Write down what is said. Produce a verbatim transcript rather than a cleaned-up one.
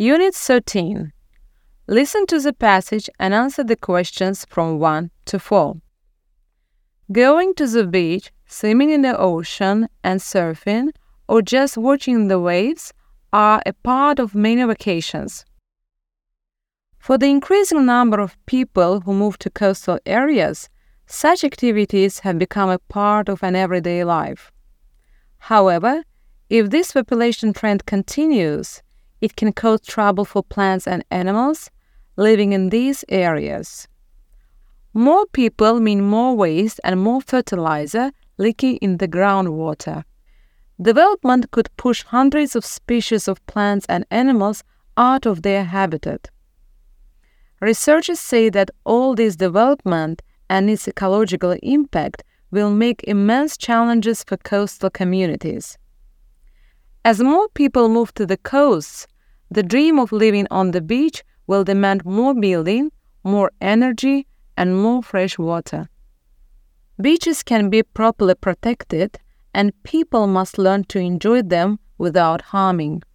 Unit thirteen. Listen to the passage and answer the questions from one to four. Going to the beach, swimming in the ocean, and surfing, or just watching the waves are a part of many vacations. For the increasing number of people who move to coastal areas, such activities have become a part of an everyday life. However, if this population trend continues, it can cause trouble for plants and animals living in these areas. More people mean more waste and more fertilizer leaking in the groundwater. Development could push hundreds of species of plants and animals out of their habitat. Researchers say that all this development and its ecological impact will make immense challenges for coastal communities. As more people move to the coasts, the dream of living on the beach will demand more building, more energy, and more fresh water. Beaches can be properly protected, and people must learn to enjoy them without harming.